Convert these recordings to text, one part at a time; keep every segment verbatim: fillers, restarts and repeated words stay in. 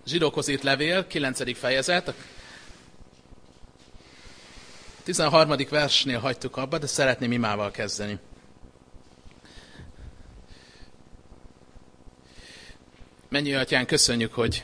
Zsidókhoz írt levél, kilencedik fejezet. A tizenharmadik versnél hagytuk abba, de szeretném imával kezdeni. Mennyi Atyán, köszönjük, hogy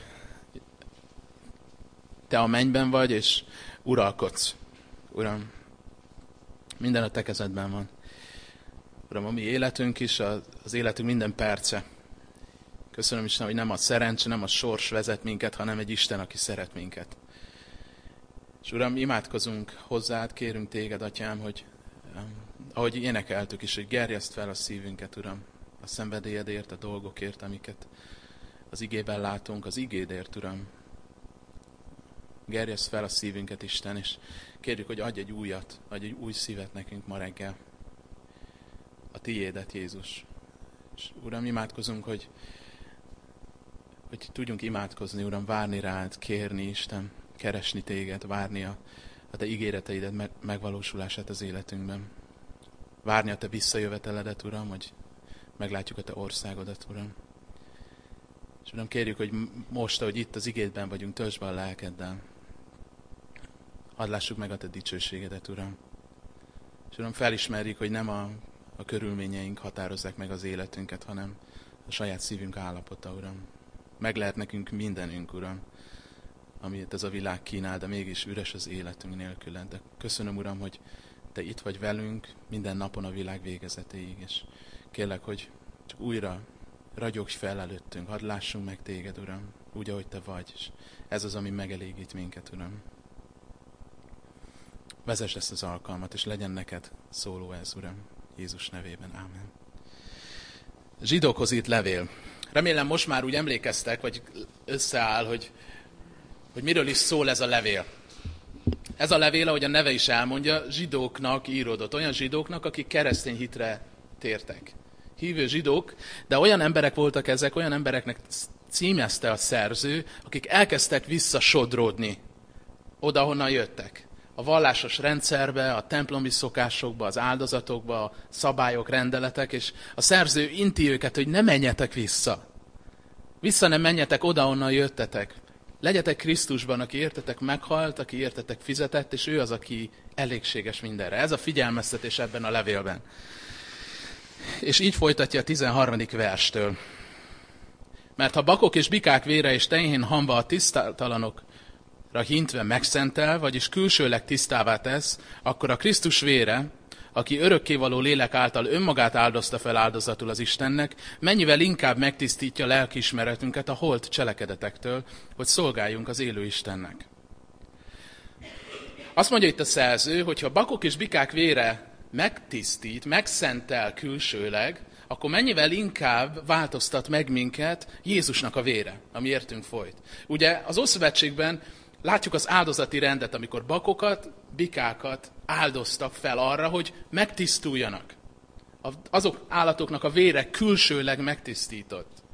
Te a mennyben vagy, és uralkodsz. Uram, minden a Te kezedben van. Uram, a mi életünk is, az életünk minden perce. Köszönöm Isten, hogy nem a szerencse, nem a sors vezet minket, hanem egy Isten, aki szeret minket. És Uram, imádkozunk hozzád, kérünk Téged, Atyám, hogy ahogy énekeltük is, hogy gerjeszt fel a szívünket, Uram, a szenvedélyedért, a dolgokért, amiket az igében látunk, az igédért, Uram. Gerjeszt fel a szívünket, Isten, és kérjük, hogy adj egy újat, adj egy új szívet nekünk ma reggel. A Tiédet, Jézus. És Uram, imádkozunk, hogy, hogy tudjunk imádkozni, Uram, várni rád, kérni, Isten, keresni Téged, várni a, a Te ígéreteidet meg, megvalósulását az életünkben. Várni a Te visszajöveteledet, Uram, hogy meglátjuk a Te országodat, Uram. És Uram, kérjük, hogy most, ahogy itt az igédben vagyunk, töltsd be a lelkeddel. Hadd lássuk meg a Te dicsőségedet, Uram. És Uram, felismerjük, hogy nem a, a körülményeink határozzák meg az életünket, hanem a saját szívünk állapota, Uram. Meg lehet nekünk mindenünk, Uram, amit ez a világ kínál, de mégis üres az életünk nélküled. De köszönöm, Uram, hogy Te itt vagy velünk minden napon a világ végezetéig, és kérlek, hogy csak újra ragyogj fel előttünk, hadd lássunk meg Téged, Uram, úgy, ahogy Te vagy, és ez az, ami megelégít minket, Uram. Vezess ezt az alkalmat, és legyen neked szóló ez, Uram, Jézus nevében. Ámen. Zsidókhoz írt levél. Remélem most már úgy emlékeztek, vagy összeáll, hogy, hogy miről is szól ez a levél. Ez a levél, ahogy a neve is elmondja, zsidóknak íródott. Olyan zsidóknak, akik keresztény hitre tértek. Hívő zsidók, de olyan emberek voltak ezek, olyan embereknek címezte a szerző, akik elkezdtek visszasodródni oda, honnan jöttek. A vallásos rendszerbe, a templomi szokásokba, az áldozatokba, a szabályok, rendeletek, és a szerző inti őket, hogy ne menjetek vissza. Vissza nem menjetek oda, honnan jöttetek. Legyetek Krisztusban, aki értetek meghalt, aki értetek fizetett, és ő az, aki elégséges mindenre. Ez a figyelmeztetés ebben a levélben. És így folytatja a tizenharmadik verstől. Mert ha bakok és bikák vére és tenyhén hamva a tisztátalanokra hintve megszentel, vagyis külsőleg tisztává tesz, akkor a Krisztus vére, aki örökkévaló lélek által önmagát áldozta fel áldozatul az Istennek, mennyivel inkább megtisztítja lelkiismeretünket a holt cselekedetektől, hogy szolgáljunk az élő Istennek. Azt mondja itt a szerző, hogy ha bakok és bikák vére megtisztít, megszentel külsőleg, akkor mennyivel inkább változtat meg minket Jézusnak a vére, ami értünk folyt. Ugye az Ószövetségben látjuk az áldozati rendet, amikor bakokat, bikákat áldoztak fel arra, hogy megtisztuljanak. Azok állatoknak a vére külsőleg megtisztított.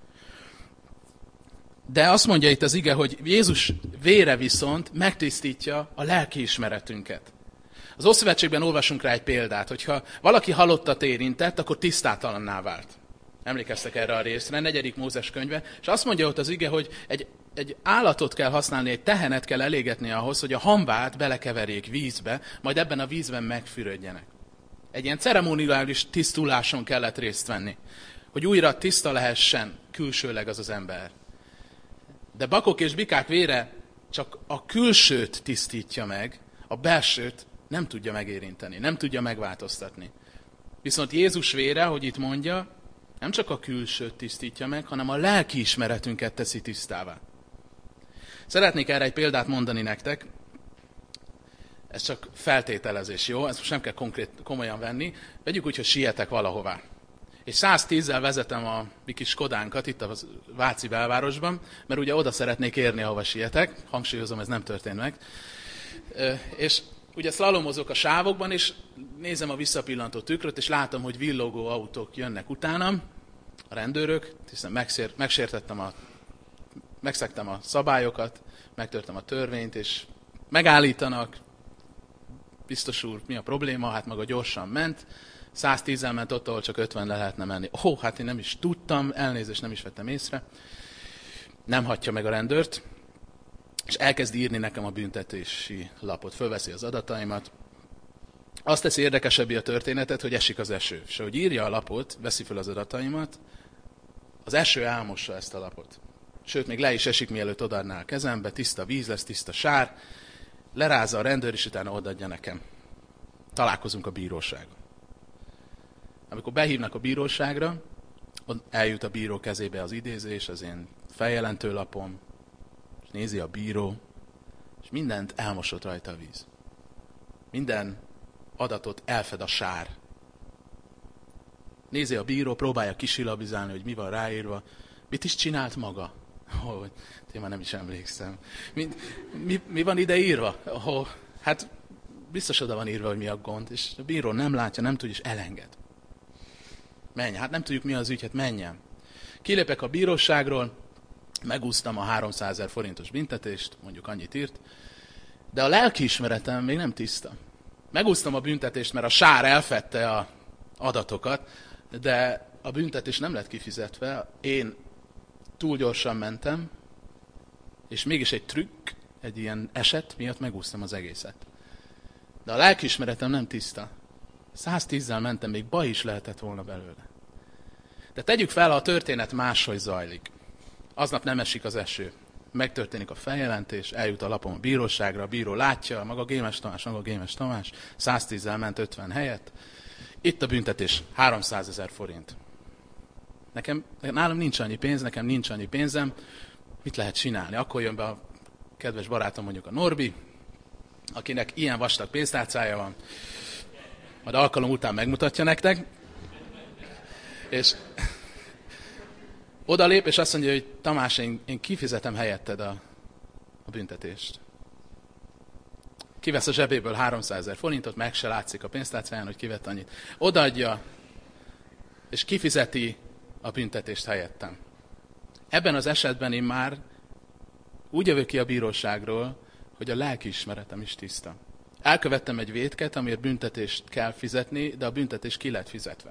De azt mondja itt az ige, hogy Jézus vére viszont megtisztítja a lelkiismeretünket. Az Ószövetségben olvasunk rá egy példát, hogyha valaki halottat érintett, akkor tisztátalanná vált. Emlékeztek erre a részre, negyedik Mózes könyve, és azt mondja ott az ige, hogy egy, egy állatot kell használni, egy tehenet kell elégetni ahhoz, hogy a hamvát belekeverjék vízbe, majd ebben a vízben megfürödjenek. Egy ilyen ceremoniális tisztuláson kellett részt venni, hogy újra tiszta lehessen külsőleg az az ember. De bakok és bikák vére csak a külsőt tisztítja meg, a belsőt nem tudja megérinteni, nem tudja megváltoztatni. Viszont Jézus vére, hogy itt mondja, nem csak a külsőt tisztítja meg, hanem a lelkiismeretünket teszi tisztává. Szeretnék erre egy példát mondani nektek. Ez csak feltételezés, jó? Ezt most nem kell konkrét, komolyan venni. Vegyük úgy, hogy sietek valahová. És száztízzel vezetem a mi kis Skodánkat itt a Váci belvárosban, mert ugye oda szeretnék érni, ahova sietek. Hangsúlyozom, ez nem történt meg. És ugye szlalomozok a sávokban, és nézem a visszapillantó tükröt, és látom, hogy villogó autók jönnek utánam, a rendőrök, hiszen megszér, megsértettem a, megszegtem a szabályokat, megtörtem a törvényt, és megállítanak. Biztos úr, mi a probléma? Hát maga gyorsan ment, száztízzel ment ott, ahol csak ötven le lehetne menni. Ó, hát én nem is tudtam, elnézést nem is vettem észre. Nem hagyja meg a rendőrt. és elkezd írni nekem a büntetési lapot. Fölveszi az adataimat. Azt teszi érdekesebbé a történetet, hogy esik az eső. És ahogy írja a lapot, veszi fel az adataimat, az eső elmossa ezt a lapot. Sőt, még le is esik, mielőtt odaadná a kezembe, tiszta víz lesz, tiszta sár, lerázza a rendőr, és utána odaadja nekem. Találkozunk a bíróságon. Amikor behívnak a bíróságra, eljut a bíró kezébe az idézés, az én feljelentő lapom, és nézi a bíró, és mindent elmosott rajta a víz. Minden adatot elfed a sár. Nézi a bíró, próbálja kisilabizálni, hogy mi van ráírva. Mit is csinált maga? Oh, én már nem is emlékszem. Mi, mi, mi van ide írva? Oh, hát biztos oda van írva, hogy mi a gond. És a bíró nem látja, nem tud, és elenged. Menj, hát nem tudjuk mi az ügy, hát menjen. Kilépek a bíróságról, megúsztam a háromszázezer forintos büntetést, mondjuk annyit írt, de a lelkiismeretem még nem tiszta. Megúsztam a büntetést, mert a sár elfedte a adatokat, de a büntetés nem lett kifizetve. Én túl gyorsan mentem, és mégis egy trükk, egy ilyen eset miatt megúsztam az egészet. De a lelkiismeretem nem tiszta. száztízzel mentem, még baj is lehetett volna belőle. De tegyük fel, ha a történet máshogy zajlik. Aznap nem esik az eső. Megtörténik a feljelentés, eljut a lapom a bíróságra, a bíró látja, maga Gémes Tamás, maga Gémes Tamás, száztízzel ment ötven helyett. Itt a büntetés, háromszázezer forint. Nekem, nálam nincs annyi pénz, nekem nincs annyi pénzem, mit lehet csinálni? Akkor jön be a kedves barátom, mondjuk a Norbi, akinek ilyen vastag pénztárcája van, majd alkalom után megmutatja nektek, és oda lép, és azt mondja, hogy Tamás, én, én kifizetem helyetted a, a büntetést. Kivesz a zsebéből háromszázezer forintot, meg se látszik a pénztárcáján, hogy kivett annyit. Odaadja, és kifizeti a büntetést helyettem. Ebben az esetben én már úgy jövök ki a bíróságról, hogy a lelkiismeretem is tiszta. Elkövettem egy vétket, amiért büntetést kell fizetni, de a büntetés ki lett fizetve.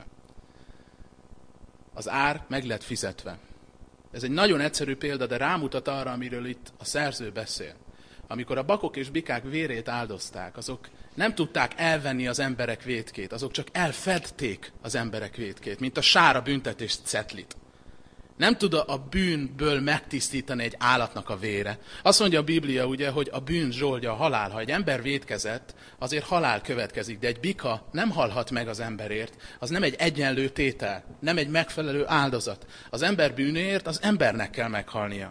Az ár meg lett fizetve. Ez egy nagyon egyszerű példa, de rámutat arra, amiről itt a szerző beszél. Amikor a bakok és bikák vérét áldozták, azok nem tudták elvenni az emberek vétkét, azok csak elfedték az emberek vétkét, mint a sára büntetés cetlit. Nem tud a bűnből megtisztítani egy állatnak a vére. Azt mondja a Biblia, ugye, hogy a bűn zsoldja a halál. Ha egy ember vétkezett, azért halál következik, de egy bika nem halhat meg az emberért. Az nem egy egyenlő tétel, nem egy megfelelő áldozat. Az ember bűnéért az embernek kell meghalnia.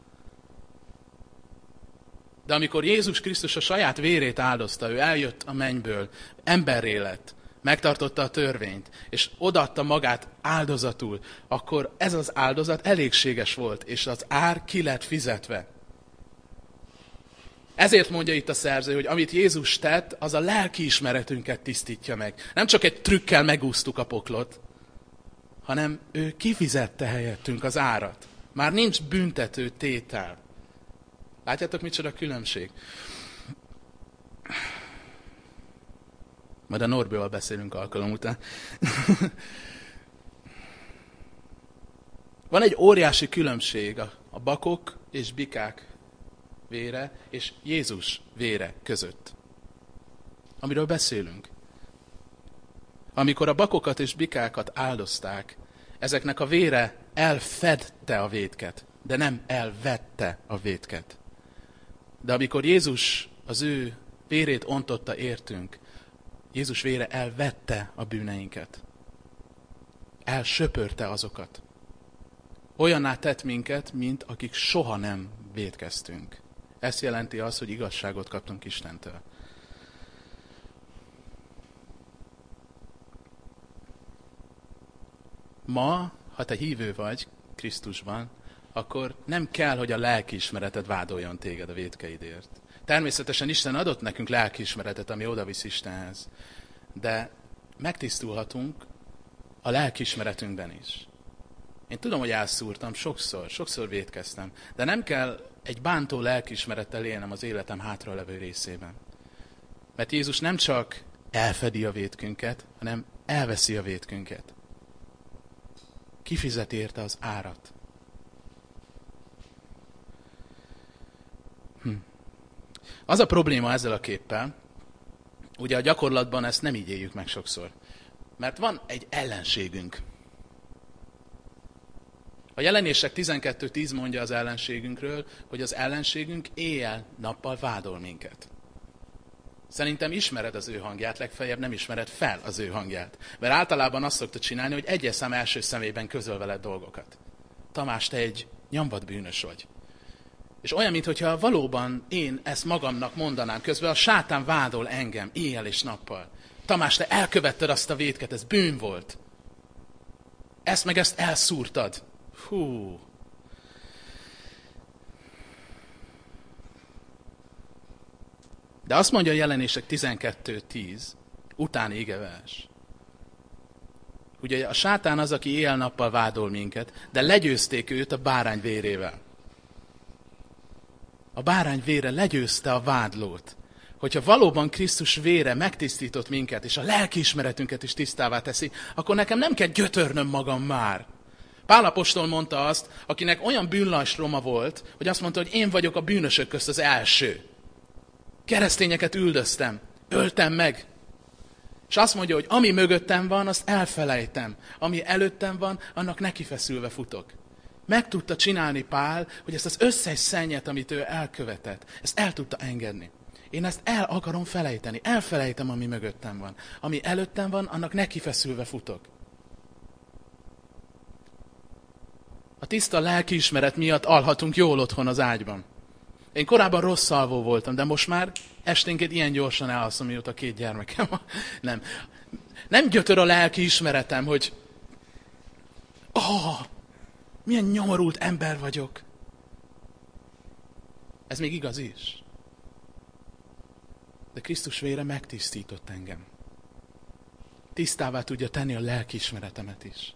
De amikor Jézus Krisztus a saját vérét áldozta, ő eljött a mennyből, emberré lett, megtartotta a törvényt, és odaadta magát áldozatul, akkor ez az áldozat elégséges volt, és az ár ki lett fizetve. Ezért mondja itt a szerző, hogy amit Jézus tett, az a lelkiismeretünket tisztítja meg. Nem csak egy trükkel megúsztuk a poklot, hanem ő kifizette helyettünk az árat. Már nincs büntető tétel. Látjátok, micsoda különbség? Majd a Norbival beszélünk alkalom után. Van egy óriási különbség a, a bakok és bikák vére és Jézus vére között. Amiről beszélünk. Amikor a bakokat és bikákat áldozták, ezeknek a vére elfedte a vétket, de nem elvette a vétket. De amikor Jézus az ő vérét ontotta értünk, Jézus vére elvette a bűneinket. Elsöpörte azokat. Olyanná tett minket, mint akik soha nem vétkeztünk. Ez jelenti azt, hogy igazságot kaptunk Istentől. Ma, ha te hívő vagy Krisztusban, akkor nem kell, hogy a lelkiismereted vádoljon téged a vétkeidért. Természetesen Isten adott nekünk lelkiismeretet, ami odavisz Istenhez. De megtisztulhatunk a lelkiismeretünkben is. Én tudom, hogy elszúrtam sokszor, sokszor vétkeztem, de nem kell egy bántó lelkiismerettel élnem az életem hátralevő részében. Mert Jézus nem csak elfedi a vétkünket, hanem elveszi a vétkünket. Kifizeti érte az árat. Hm. Az a probléma ezzel a képpel, ugye a gyakorlatban ezt nem így éljük meg sokszor. Mert van egy ellenségünk. A Jelenések tizenkettő tíz mondja az ellenségünkről, hogy az ellenségünk éjjel-nappal vádol minket. Szerintem ismered az ő hangját, legfeljebb nem ismered fel az ő hangját. Mert általában azt szokta csinálni, hogy egyes szám első szemében közöl veled dolgokat. Tamás, te egy nyomvad bűnös vagy. És olyan, mintha valóban én ezt magamnak mondanám, közben a sátán vádol engem éjjel és nappal. Tamás, te elkövetted azt a vétket, ez bűn volt. Ezt meg ezt elszúrtad. Hú. De azt mondja a Jelenések tizenkettő tíz, utáni igevers. Ugye a sátán az, aki éjjel-nappal vádol minket, de legyőzték őt a bárány vérével. A bárány vére legyőzte a vádlót. Hogyha valóban Krisztus vére megtisztított minket, és a lelkiismeretünket is tisztává teszi, akkor nekem nem kell gyötörnöm magam már. Pál apostol mondta azt, akinek olyan bűnlajstroma volt, hogy azt mondta, hogy én vagyok a bűnösök közt az első. Keresztényeket üldöztem, öltem meg. És azt mondja, hogy ami mögöttem van, azt elfelejtem. Ami előttem van, annak nekifeszülve futok. Meg tudta csinálni Pál, hogy ezt az összes szennyet, amit ő elkövetett, ezt el tudta engedni. Én ezt el akarom felejteni. Elfelejtem, ami mögöttem van. Ami előttem van, annak nekifeszülve futok. A tiszta lelkiismeret miatt alhatunk jól otthon az ágyban. Én korábban rossz alvó voltam, de most már esténként ilyen gyorsan elalszom, mióta két gyermekem van. Nem. Nem gyötör a lelkiismeretem, hogy oh, milyen nyomorult ember vagyok. Ez még igaz is. De Krisztus vére megtisztított engem. Tisztává tudja tenni a lelkiismeretemet is.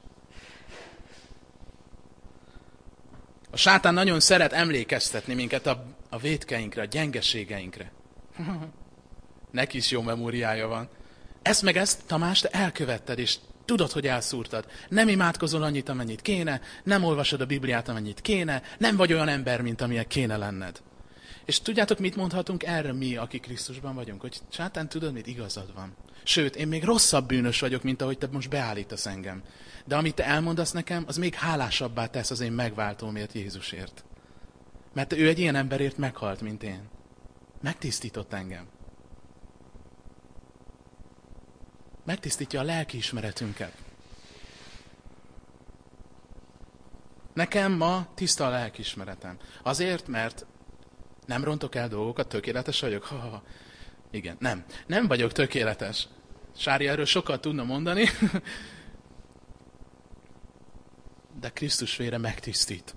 A sátán nagyon szeret emlékeztetni minket a, a vétkeinkre, a gyengeségeinkre. Neki is jó memóriája van. Ezt meg ezt, Tamás, te elkövetted, és tudod, hogy elszúrtad. Nem imádkozol annyit, amennyit kéne, nem olvasod a Bibliát, amennyit kéne, nem vagy olyan ember, mint amilyen kéne lenned. És tudjátok, mit mondhatunk erre mi, akik Krisztusban vagyunk? Hogy sátán, tudod, mit igazad van. Sőt, én még rosszabb bűnös vagyok, mint ahogy te most beállítasz engem. De amit te elmondasz nekem, az még hálásabbá tesz az én megváltómért, Jézusért. Mert ő egy ilyen emberért meghalt, mint én. Megtisztított engem. Megtisztítja a lelkiismeretünket. Nekem ma tiszta a lelkiismeretem. Azért, mert nem rontok el dolgokat, tökéletes vagyok? Ha, ha, ha. Igen, nem. Nem vagyok tökéletes. Sári erről sokat tudna mondani. De Krisztus vére megtisztít.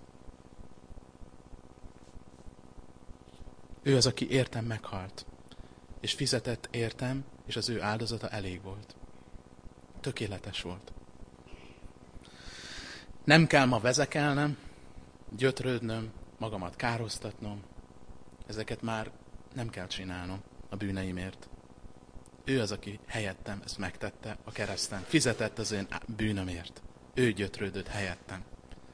Ő az, aki értem meghalt. És fizetett értem, és az ő áldozata elég volt. Tökéletes volt. Nem kell ma vezekelnem, gyötrődnöm, magamat károsztatnom. Ezeket már nem kell csinálnom a bűneimért. Ő az, aki helyettem ezt megtette a kereszten. Fizetett az én bűnömért. Ő gyötrődött helyettem.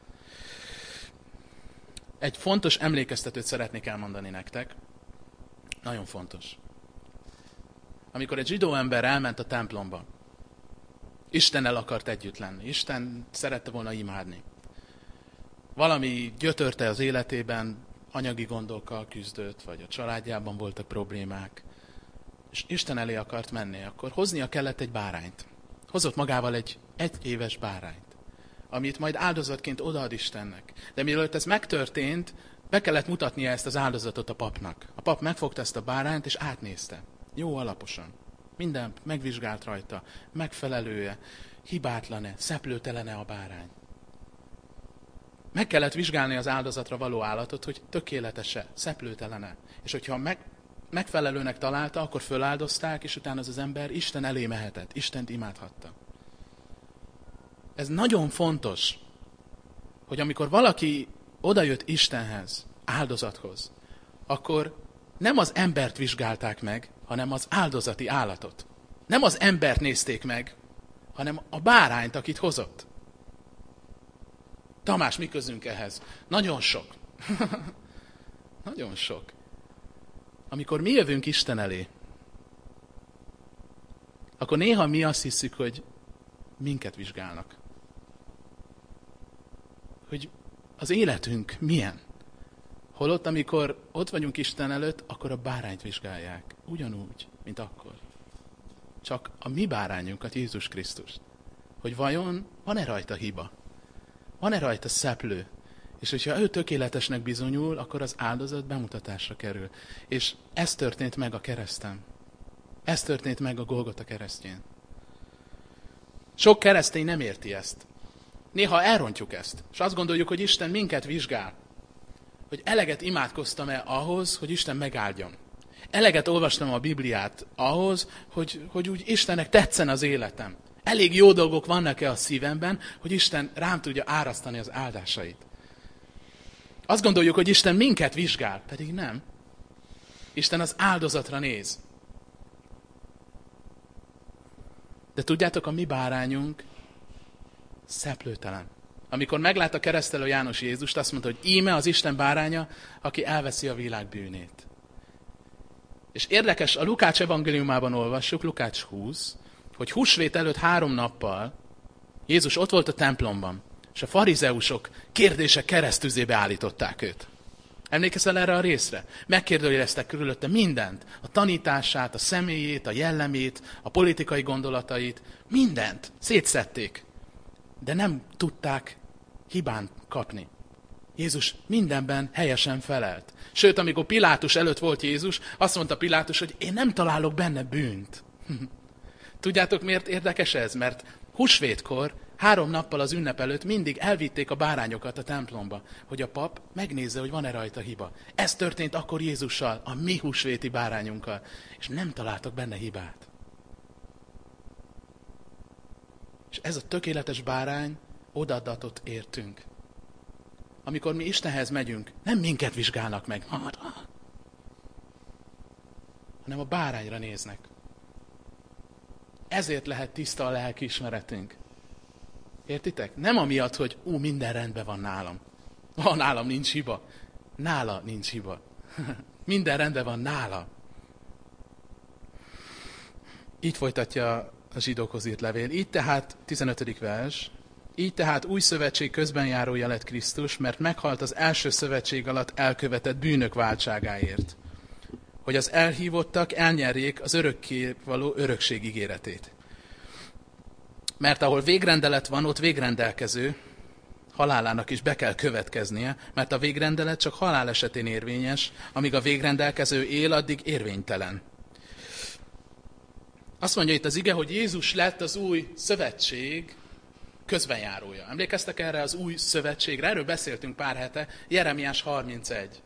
Egy fontos emlékeztetőt szeretnék elmondani nektek. Nagyon fontos. Amikor egy zsidó ember elment a templomba, Istennel akart együtt lenni. Isten szerette volna imádni. Valami gyötörte az életében, anyagi gondokkal küzdött, vagy a családjában voltak problémák, és Isten elé akart menni, akkor hoznia kellett egy bárányt. Hozott magával egy egyéves bárányt, amit majd áldozatként odaad Istennek. De mielőtt ez megtörtént, be kellett mutatnia ezt az áldozatot a papnak. A pap megfogta ezt a bárányt, és átnézte. Jó alaposan. Minden megvizsgált rajta, megfelelője, hibátlan-e, szeplőtelen-e a bárány. Meg kellett vizsgálni az áldozatra való állatot, hogy tökéletes-e, szeplőtelen-e. És hogyha meg, megfelelőnek találta, akkor föláldozták, és utána az az ember Isten elé mehetett, Istent imádhatta. Ez nagyon fontos, hogy amikor valaki odajött Istenhez, áldozathoz, akkor nem az embert vizsgálták meg, hanem az áldozati állatot. Nem az embert nézték meg, hanem a bárányt, akit hozott. Tamás, mi közünk ehhez? Nagyon sok. Nagyon sok. amikor mi jövünk Isten elé, akkor néha mi azt hiszük, hogy minket vizsgálnak. Hogy az életünk milyen. Holott, amikor ott vagyunk Isten előtt, akkor a bárányt vizsgálják. Ugyanúgy, mint akkor. Csak a mi bárányunkat, Jézus Krisztust. Hogy vajon van-e rajta hiba? Van-e rajta szeplő? És hogyha ő tökéletesnek bizonyul, akkor az áldozat bemutatásra kerül. És ez történt meg a kereszten. Ez történt meg a Golgota keresztjén. Sok keresztény nem érti ezt. Néha elrontjuk ezt, és azt gondoljuk, hogy Isten minket vizsgál. Hogy eleget imádkoztam-e ahhoz, hogy Isten megáldjon. Eleget olvastam a Bibliát ahhoz, hogy, hogy úgy Istennek tetszen az életem. Elég jó dolgok vannak-e a szívemben, hogy Isten rám tudja árasztani az áldásait. Azt gondoljuk, hogy Isten minket vizsgál, pedig nem. Isten az áldozatra néz. De tudjátok, a mi bárányunk szeplőtelen. Amikor meglátta keresztelő János Jézust, azt mondta, hogy íme az Isten báránya, aki elveszi a világ bűnét. És érdekes, a Lukács evangéliumában olvassuk, Lukács húsz, hogy húsvét előtt három nappal Jézus ott volt a templomban, és a farizeusok kérdések keresztüzébe állították őt. Emlékszel erre a részre? Megkérdőjeleztek körülötte mindent. A tanítását, a személyét, a jellemét, a politikai gondolatait, mindent szétszedték. De nem tudták hibán kapni. Jézus mindenben helyesen felelt. Sőt, amikor Pilátus előtt volt Jézus, azt mondta Pilátus, hogy én nem találok benne bűnt. Tudjátok, miért érdekes ez? Mert húsvétkor, három nappal az ünnep előtt mindig elvitték a bárányokat a templomba, hogy a pap megnézze, hogy van-e rajta hiba. Ez történt akkor Jézussal, a mi húsvéti bárányunkkal, és nem találtak benne hibát. És ez a tökéletes bárány odaadatot értünk. Amikor mi Istenhez megyünk, nem minket vizsgálnak meg, hanem a bárányra néznek. Ezért lehet tiszta a lelkiismeretünk. Értitek? Nem amiatt, hogy ú, minden rendben van nálam. Ha nálam nincs hiba. Nála nincs hiba. Minden rendben van nála. Így folytatja a zsidókhoz írt levél. Így tehát, tizenötödik vers, így tehát új szövetség közbenjárója lett Krisztus, mert meghalt az első szövetség alatt elkövetett bűnök váltságáért, hogy az elhívottak elnyerjék az örökké való örökség ígéretét. Mert ahol végrendelet van, ott végrendelkező halálának is be kell következnie, mert a végrendelet csak halál esetén érvényes, amíg a végrendelkező él, addig érvénytelen. Azt mondja itt az ige, hogy Jézus lett az új szövetség közbenjárója. Emlékeztek erre az új szövetségre? Erről beszéltünk pár hete, Jeremiás harmincegy.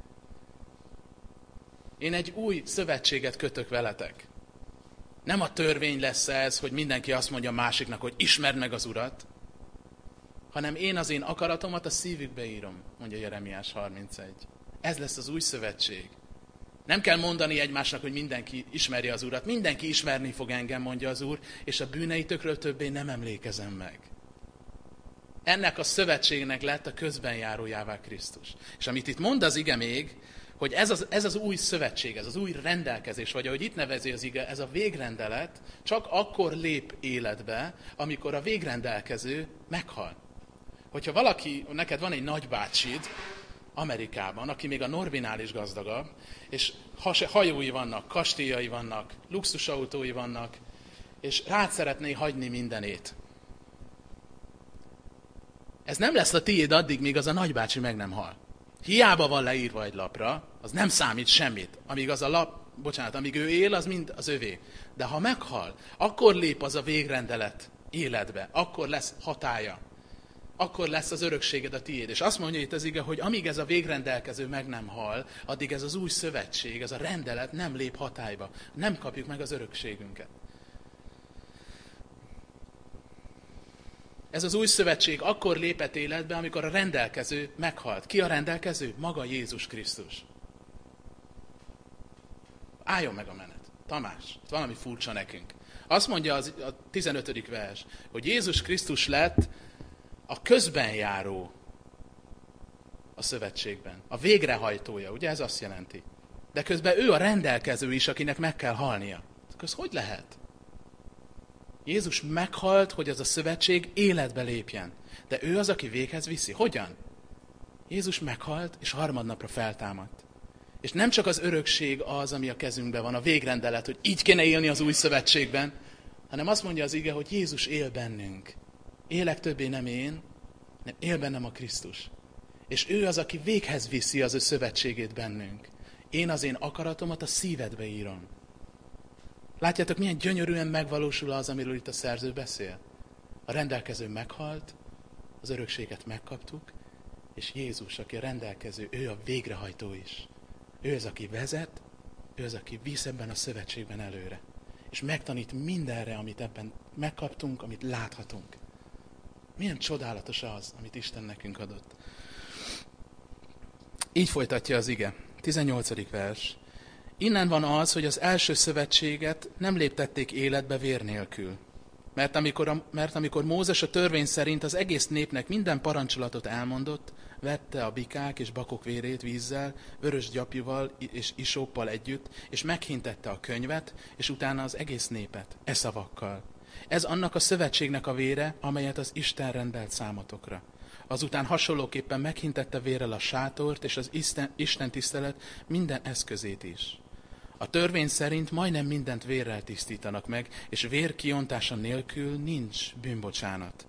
Én egy új szövetséget kötök veletek. Nem a törvény lesz ez, hogy mindenki azt mondja másiknak, hogy ismerd meg az Urat, hanem én az én akaratomat a szívükbe írom, mondja Jeremiás harmincegy. Ez lesz az új szövetség. Nem kell mondani egymásnak, hogy mindenki ismeri az Urat. Mindenki ismerni fog engem, mondja az Úr, és a bűneitökről többé nem emlékezem meg. Ennek a szövetségnek lett a közbenjárójává Krisztus. És amit itt mond az ige még, hogy ez az, ez az új szövetség, ez az új rendelkezés, vagy ahogy itt nevezi az ige, ez a végrendelet csak akkor lép életbe, amikor a végrendelkező meghal. Hogyha valaki, neked van egy nagybácsid Amerikában, aki még a Norbinál is gazdagabb, és hajói vannak, kastélyai vannak, luxusautói vannak, és rád szeretné hagyni mindenét. Ez nem lesz a tiéd addig, míg az a nagybácsi meg nem hal. Hiába van leírva egy lapra, az nem számít semmit. Amíg az a lap, bocsánat, amíg ő él, az mind az övé. De ha meghal, akkor lép az a végrendelet életbe, akkor lesz hatálya. Akkor lesz az örökséged a tiéd. És azt mondja itt az ige, hogy amíg ez a végrendelkező meg nem hal, addig ez az új szövetség, ez a rendelet nem lép hatályba. Nem kapjuk meg az örökségünket. Ez az új szövetség akkor lépett életbe, amikor a rendelkező meghalt. Ki a rendelkező? Maga Jézus Krisztus. Álljon meg a menet. Tamás, valami furcsa nekünk. Azt mondja az, a tizenötödik vers, hogy Jézus Krisztus lett a közbenjáró a szövetségben. A végrehajtója, ugye ez azt jelenti. de közben ő a rendelkező is, akinek meg kell halnia. Ez hogy lehet? Jézus meghalt, hogy az a szövetség életbe lépjen. De ő az, aki véghez viszi. Hogyan? Jézus meghalt, és harmadnapra feltámadt. És nem csak az örökség az, ami a kezünkben van, a végrendelet, hogy így kéne élni az új szövetségben, hanem azt mondja az ige, hogy Jézus él bennünk. Élek többé nem én, nem él bennem a Krisztus. És ő az, aki véghez viszi az ő szövetségét bennünk. Én az én akaratomat a szívedbe írom. Látjátok, milyen gyönyörűen megvalósul az, amiről itt a szerző beszél? A rendelkező meghalt, az örökséget megkaptuk, és Jézus, aki a rendelkező, ő a végrehajtó is. Ő az, aki vezet, ő az, aki visz ebben a szövetségben előre. És megtanít mindenre, amit ebben megkaptunk, amit láthatunk. Milyen csodálatos az, amit Isten nekünk adott. Így folytatja az ige. tizennyolcadik vers. Innen van az, hogy az első szövetséget nem léptették életbe vér nélkül. Mert amikor, a, mert amikor Mózes a törvény szerint az egész népnek minden parancsolatot elmondott, vette a bikák és bakok vérét vízzel, vörös gyapjúval és isóppal együtt, és meghintette a könyvet, és utána az egész népet, e szavakkal. Ez annak a szövetségnek a vére, amelyet az Isten rendelt számotokra. Azután hasonlóképpen meghintette vérrel a sátort és az Isten, Isten tisztelet minden eszközét is. A törvény szerint majdnem mindent vérrel tisztítanak meg, és vér kiontása nélkül nincs bűnbocsánat.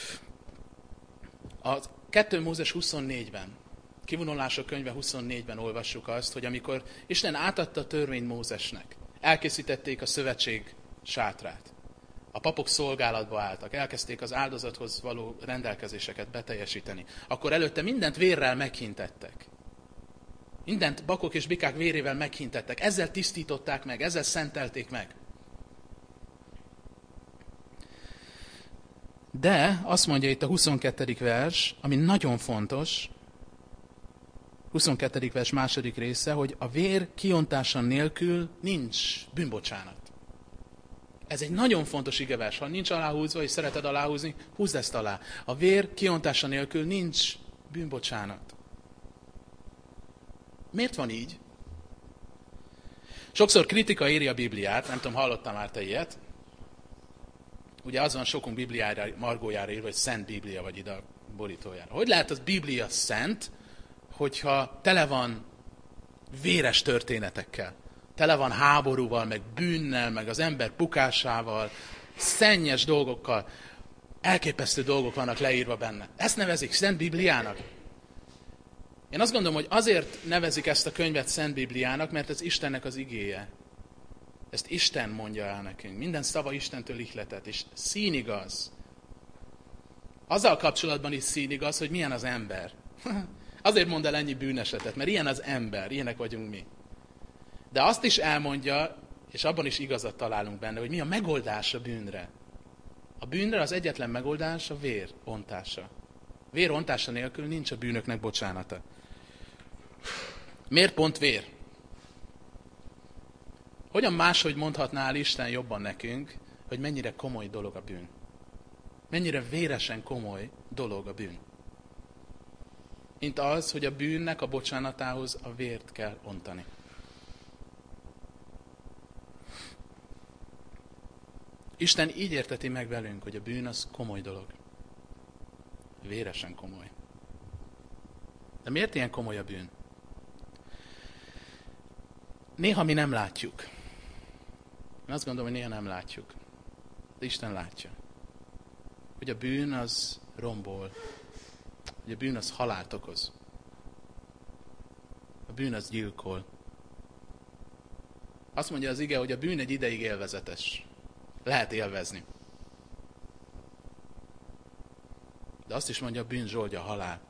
A kettő Mózes huszonnégyben, Kivonulások könyve huszonnégyben olvassuk azt, hogy amikor Isten átadta a törvényt Mózesnek, elkészítették a szövetség sátrát. A papok szolgálatba álltak, elkezdték az áldozathoz való rendelkezéseket beteljesíteni. Akkor előtte mindent vérrel meghintettek. Mindent bakok és bikák vérével meghintettek. Ezzel tisztították meg, ezzel szentelték meg. De azt mondja itt a huszonkettedik vers, ami nagyon fontos, huszonkettedik vers második része, hogy a vér kiontása nélkül nincs bűnbocsánat. Ez egy nagyon fontos igevers. Ha nincs aláhúzva, és szereted aláhúzni, húzd ezt alá. A vér kiontása nélkül nincs bűnbocsánat. Miért van így? Sokszor kritika éri a Bibliát, nem tudom, hallottam már te ilyet. Ugye az van sokunk Bibliára, margójára írva, hogy Szent Biblia, vagy ide a borítójára. Hogy lehet az Biblia szent, hogyha tele van véres történetekkel? Tele van háborúval, meg bűnnel, meg az ember bukásával, szennyes dolgokkal, elképesztő dolgok vannak leírva benne. Ezt nevezik Szent Bibliának. Én azt gondolom, hogy azért nevezik ezt a könyvet Szent Bibliának, mert ez Istennek az igéje. Ezt Isten mondja el nekünk. Minden szava Istentől ihletett, és színigaz. Azzal kapcsolatban is színigaz, hogy milyen az ember. Azért mond el ennyi bűnesetet, mert ilyen az ember, ilyenek vagyunk mi. De azt is elmondja, és abban is igazat találunk benne, hogy mi a megoldás a bűnre. A bűnre az egyetlen megoldás a vér ontása. Vér ontása nélkül nincs a bűnöknek bocsánata. Miért pont vér? Hogyan máshogy mondhatná el Isten jobban nekünk, hogy mennyire komoly dolog a bűn? Mennyire véresen komoly dolog a bűn? Mint az, hogy a bűnnek a bocsánatához a vért kell ontani. Isten így érteti meg velünk, hogy a bűn az komoly dolog. Véresen komoly. De miért ilyen komoly a bűn? Néha mi nem látjuk. Én azt gondolom, hogy néha nem látjuk. De Isten látja. Hogy a bűn az rombol. Hogy a bűn az halált okoz. A bűn az gyilkol. Azt mondja az ige, hogy a bűn egy ideig élvezetes. Lehet élvezni. De azt is mondja, a bűn zsoldja a halál.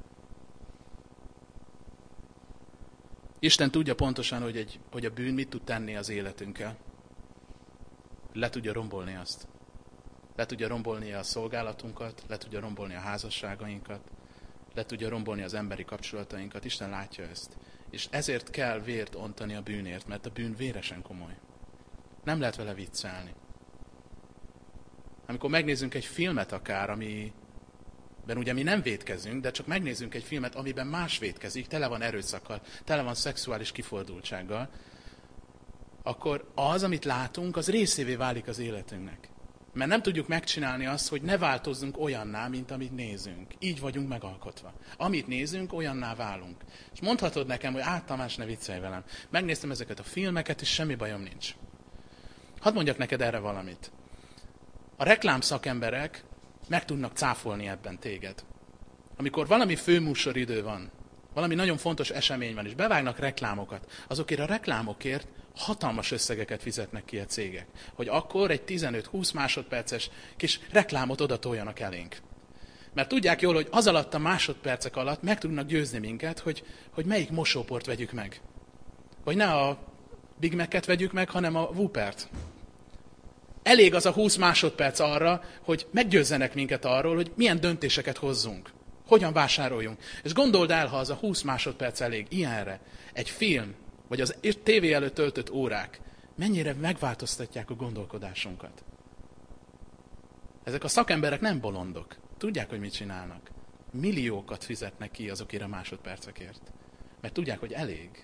Isten tudja pontosan, hogy, egy, hogy a bűn mit tud tenni az életünkkel. Le tudja rombolni azt. Le tudja rombolni a szolgálatunkat, le tudja rombolni a házasságainkat, le tudja rombolni az emberi kapcsolatainkat. Isten látja ezt. És ezért kell vért ontani a bűnért, mert a bűn véresen komoly. Nem lehet vele viccelni. Amikor megnézzünk egy filmet akár, ami Ben ugye mi nem vétkezünk, de csak megnézzünk egy filmet, amiben más vétkezik, tele van erőszakkal, tele van szexuális kifordultsággal, akkor az, amit látunk, az részévé válik az életünknek. Mert nem tudjuk megcsinálni azt, hogy ne változzunk olyanná, mint amit nézünk. Így vagyunk megalkotva. Amit nézünk, olyanná válunk. És mondhatod nekem, hogy át Tamás, ne viccelj velem. Megnéztem ezeket a filmeket, és semmi bajom nincs. Hadd mondjak neked erre valamit. A reklám szakemberek meg tudnak cáfolni ebben téged. Amikor valami főműsoridő van, valami nagyon fontos esemény van, és bevágnak reklámokat, azokért a reklámokért hatalmas összegeket fizetnek ki a cégek, hogy akkor egy tizenöt-húsz másodperces kis reklámot oda toljanak elénk. Mert tudják jól, hogy az alatt a másodpercek alatt meg tudnak győzni minket, hogy, hogy melyik mosóport vegyük meg. Hogy ne a Big Mac-et vegyük meg, hanem a Whoopert. Elég az a húsz másodperc arra, hogy meggyőzzenek minket arról, hogy milyen döntéseket hozzunk. Hogyan vásároljunk. És gondold el, ha az a húsz másodperc elég ilyenre, egy film, vagy az tévé előtt töltött órák, mennyire megváltoztatják a gondolkodásunkat. Ezek a szakemberek nem bolondok. Tudják, hogy mit csinálnak. Milliókat fizetnek ki azokért a másodpercekért. Mert tudják, hogy elég.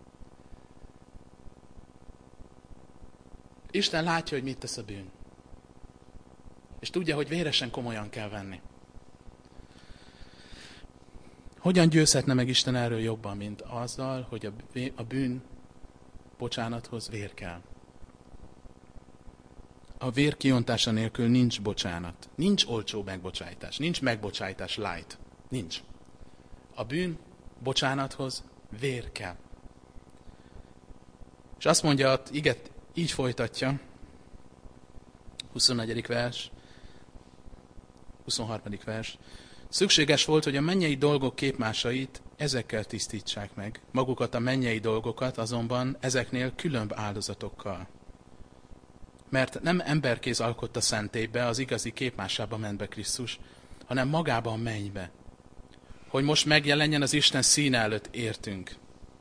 Isten látja, hogy mit tesz a bűn. És tudja, hogy véresen komolyan kell venni. Hogyan győzhetne meg Isten erről jobban, mint azzal, hogy a bűn bocsánathoz vér kell? A vér kiontása nélkül nincs bocsánat. Nincs olcsó megbocsájtás. Nincs megbocsájtás light. Nincs. A bűn bocsánathoz vér kell. És azt mondja, iget így folytatja, huszonnegyedik vers, huszonharmadik vers. Szükséges volt, hogy a mennyei dolgok képmásait ezekkel tisztítsák meg. Magukat a mennyei dolgokat azonban ezeknél különb áldozatokkal. Mert nem emberkéz alkotta szentélybe, az igazi képmásába ment be Krisztus, hanem magába a mennybe. Hogy most megjelenjen az Isten színe előtt értünk.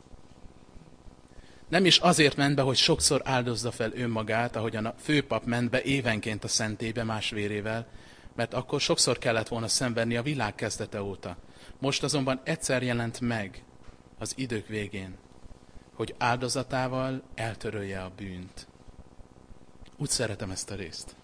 Nem is azért ment be, hogy sokszor áldozza fel önmagát, ahogyan a főpap ment be évenként a szentélybe más vérével, mert akkor sokszor kellett volna szenvedni a világ kezdete óta. Most azonban egyszer jelent meg az idők végén, hogy áldozatával eltörölje a bűnt. Úgy szeretem ezt a részt.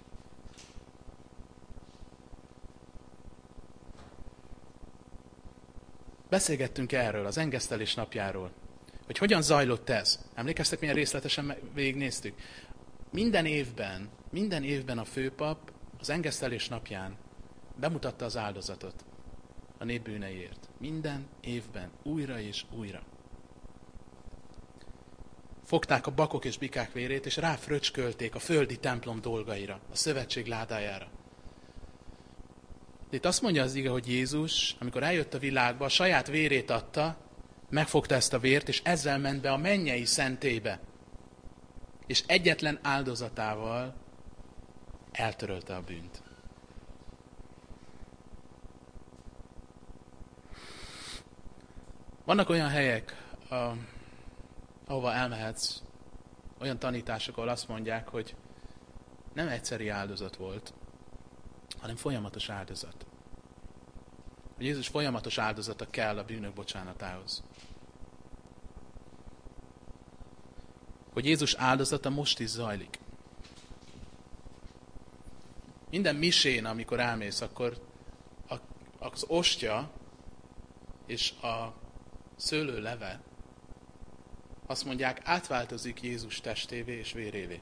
Beszélgettünk erről, az engesztelés napjáról, hogy hogyan zajlott ez. Emlékeztek, milyen részletesen végignéztük? Minden évben, minden évben a főpap az engesztelés napján bemutatta az áldozatot a nép bűneiért. Minden évben, újra és újra. Fogták a bakok és bikák vérét, és ráfröcskölték a földi templom dolgaira, a szövetség ládájára. Itt azt mondja az ige, hogy Jézus, amikor eljött a világba, a saját vérét adta, megfogta ezt a vért, és ezzel ment be a mennyei szentélybe. És egyetlen áldozatával eltörölte a bűnt. Vannak olyan helyek, ahova elmehetsz, olyan tanítások, ahol azt mondják, hogy nem egyszeri áldozat volt, hanem folyamatos áldozat. Hogy Jézus folyamatos áldozata kell a bűnök bocsánatához. Hogy Jézus áldozata most is zajlik. Minden misén, amikor elmész, akkor az ostya és a szőlőleve, azt mondják, átváltozik Jézus testévé és vérévé.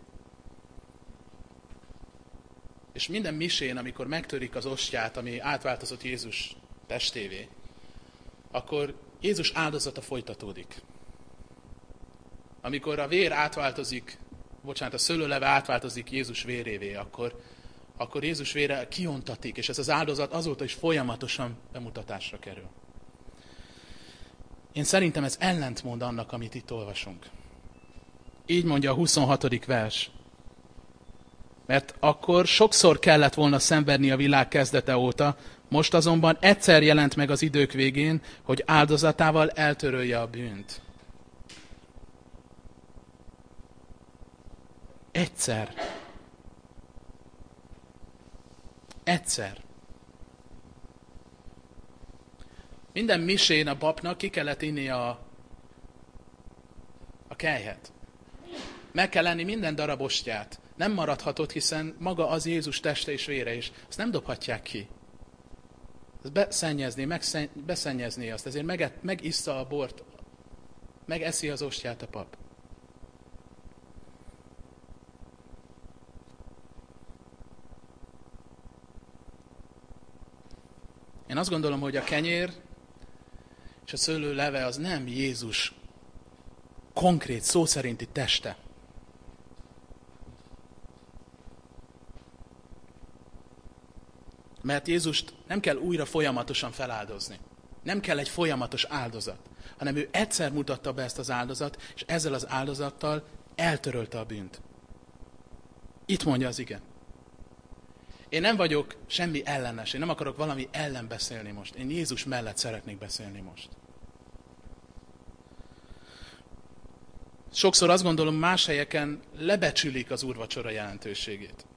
És minden misén, amikor megtörik az ostját, ami átváltozott Jézus testévé, akkor Jézus áldozata folytatódik. Amikor a vér átváltozik, bocsánat, a szőlőleve átváltozik Jézus vérévé, akkor, akkor Jézus vére kiontatik, és ez az áldozat azóta is folyamatosan bemutatásra kerül. Én szerintem ez ellentmond annak, amit itt olvasunk. Így mondja a huszonhatodik vers. Mert akkor sokszor kellett volna szenvedni a világ kezdete óta, most azonban egyszer jelent meg az idők végén, hogy áldozatával eltörölje a bűnt. Egyszer. Egyszer. Minden misén a papnak ki kellett inni a, a kelyhet. Meg kell lenni minden darab ostját. Nem maradhatott, hiszen maga az Jézus teste és vére is. Azt nem dobhatják ki. Ezt beszennyezni, megszenny, beszennyezni azt. Ezért meg, megissza a bort, megeszi az ostját a pap. Én azt gondolom, hogy a kenyér és a szőlő leve az nem Jézus konkrét, szó szerinti teste. Mert Jézust nem kell újra folyamatosan feláldozni. Nem kell egy folyamatos áldozat, hanem ő egyszer mutatta be ezt az áldozat, és ezzel az áldozattal eltörölte a bűnt. Itt mondja az ige. Én nem vagyok semmi ellenes, én nem akarok valami ellen beszélni most. Én Jézus mellett szeretnék beszélni most. Sokszor azt gondolom, más helyeken lebecsülik az úrvacsora jelentőségét.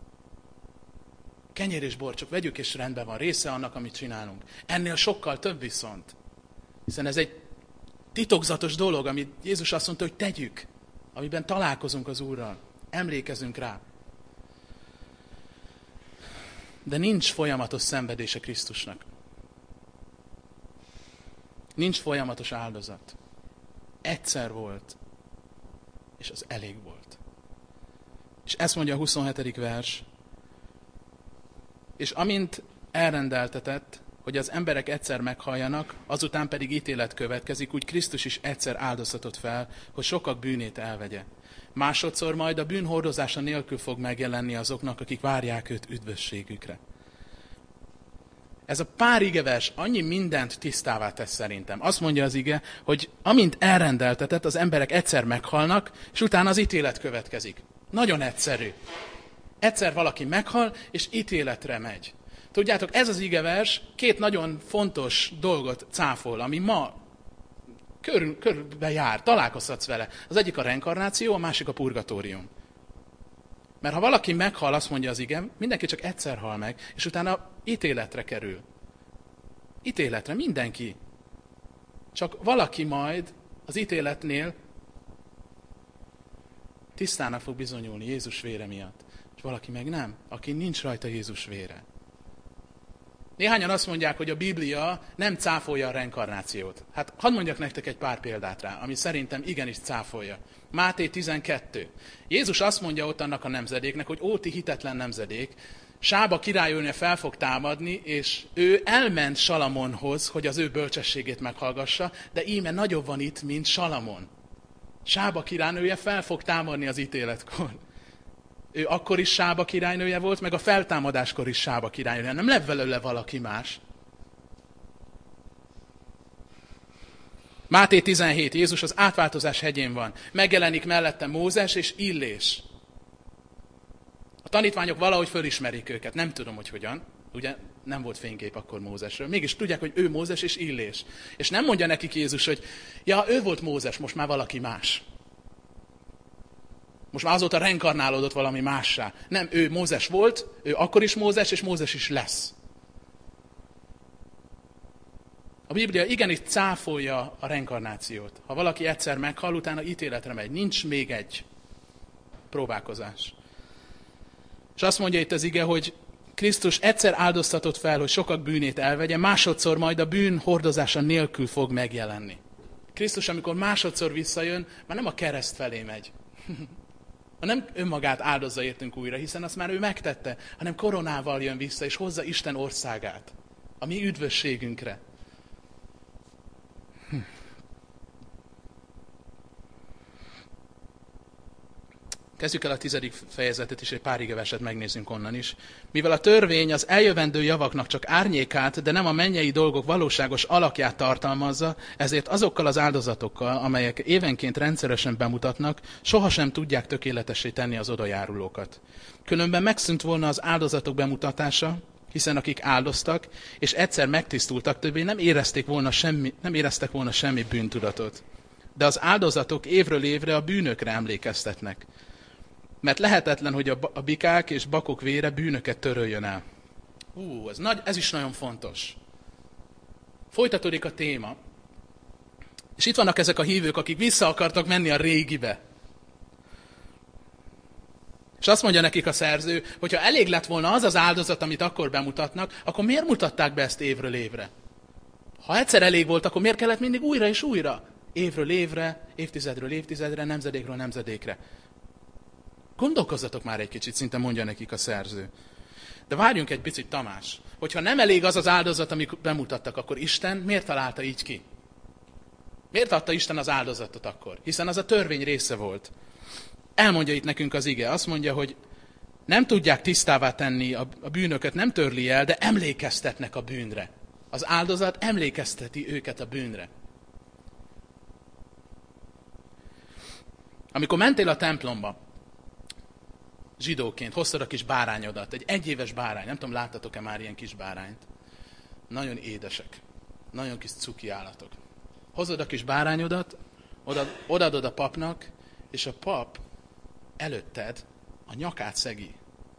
Kenyér és bor, csak vegyük és rendben van, része annak, amit csinálunk. Ennél sokkal több viszont. Hiszen ez egy titokzatos dolog, amit Jézus azt mondta, hogy tegyük, amiben találkozunk az Úrral. Emlékezünk rá. De nincs folyamatos szenvedése Krisztusnak. Nincs folyamatos áldozat. Egyszer volt, és az elég volt. És ezt mondja a huszonhetedik vers. És amint elrendeltetett, hogy az emberek egyszer meghalljanak, azután pedig ítélet következik, úgy Krisztus is egyszer áldozatot fel, hogy sokak bűnét elvegye. Másodszor majd a bűn hordozása nélkül fog megjelenni azoknak, akik várják őt üdvösségükre. Ez a pár igevers annyi mindent tisztává tesz szerintem. Azt mondja az ige, hogy amint elrendeltetett, az emberek egyszer meghalnak, és utána az ítélet következik. Nagyon egyszerű. Egyszer valaki meghal, és ítéletre megy. Tudjátok, ez az igevers két nagyon fontos dolgot cáfol, ami ma kör, körbe jár, találkozhatsz vele. Az egyik a reinkarnáció, a másik a purgatórium. Mert ha valaki meghal, azt mondja az ige, mindenki csak egyszer hal meg, és utána ítéletre kerül. Ítéletre, mindenki. Csak valaki majd az ítéletnél tisztának fog bizonyulni Jézus vére miatt. És valaki meg nem, aki nincs rajta Jézus vére. Néhányan azt mondják, hogy a Biblia nem cáfolja a reinkarnációt. Hát hadd mondjak nektek egy pár példát rá, ami szerintem igenis cáfolja. Máté tizenkettő. Jézus azt mondja ott annak a nemzedéknek, hogy ó, ti hitetlen nemzedék, Sába királyőrne fel fog támadni, és ő elment Salamonhoz, hogy az ő bölcsességét meghallgassa, de íme nagyobb van itt, mint Salamon. Sába királynője fel fog támadni az ítéletkor. Ő akkor is Sába királynője volt, meg a feltámadáskor is Sába királynője. Nem lett belőle valaki más. Máté tizenhét. Jézus az átváltozás hegyén van. Megjelenik mellette Mózes és Illés. A tanítványok valahogy fölismerik őket. Nem tudom, hogy hogyan. Ugye nem volt fénykép akkor Mózesről. Mégis tudják, hogy ő Mózes és Illés. És nem mondja nekik Jézus, hogy ja, ő volt Mózes, most már valaki más. Most már azóta reinkarnálódott valami mássá. Nem, ő Mózes volt, ő akkor is Mózes, és Mózes is lesz. A Biblia igenis cáfolja a reinkarnációt. Ha valaki egyszer meghal, utána ítéletre megy. Nincs még egy próbálkozás. És azt mondja itt az ige, hogy Krisztus egyszer áldoztatott fel, hogy sokak bűnét elvegye, másodszor majd a bűn hordozása nélkül fog megjelenni. Krisztus, amikor másodszor visszajön, már nem a kereszt felé megy. Nem önmagát áldozza értünk újra, hiszen azt már ő megtette, hanem koronával jön vissza, és hozza Isten országát, a mi üdvösségünkre. Hm. Kezdjük el a tizedik fejezetet, és egy pár igeverset megnézzünk onnan is. Mivel a törvény az eljövendő javaknak csak árnyékát, de nem a mennyei dolgok valóságos alakját tartalmazza, ezért azokkal az áldozatokkal, amelyek évenként rendszeresen bemutatnak, sohasem tudják tökéletessé tenni az odajárulókat. Különben megszűnt volna az áldozatok bemutatása, hiszen akik áldoztak, és egyszer megtisztultak, többé nem érezték volna semmi, nem éreztek volna semmi bűntudatot. De az áldozatok évről évre a bűnökre emlékeztetnek. Mert lehetetlen, hogy a bikák és bakok vére bűnöket töröljön el. Ú, ez, nagy, ez is nagyon fontos. Folytatódik a téma. És itt vannak ezek a hívők, akik vissza akartak menni a régibe. És azt mondja nekik a szerző, hogyha elég lett volna az az áldozat, amit akkor bemutatnak, akkor miért mutatták be ezt évről évre? Ha egyszer elég volt, akkor miért kellett mindig újra és újra? Évről évre, évtizedről évtizedre, nemzedékről nemzedékre. Gondolkozzatok már egy kicsit, szinte mondja nekik a szerző. De várjunk egy picit, Tamás. Hogyha nem elég az az áldozat, amit bemutattak, akkor Isten miért találta így ki? Miért adta Isten az áldozatot akkor? Hiszen az a törvény része volt. Elmondja itt nekünk az ige. Azt mondja, hogy nem tudják tisztává tenni a bűnöket, nem törli el, de emlékeztetnek a bűnre. Az áldozat emlékezteti őket a bűnre. Amikor mentél a templomba, zsidóként, hoztad a kis bárányodat, egy egyéves bárány, nem tudom, láttatok-e már ilyen kis bárányt? Nagyon édesek, nagyon kis cuki állatok. Hozod a kis bárányodat, oda, odaadod a papnak, és a pap előtted a nyakát szegi.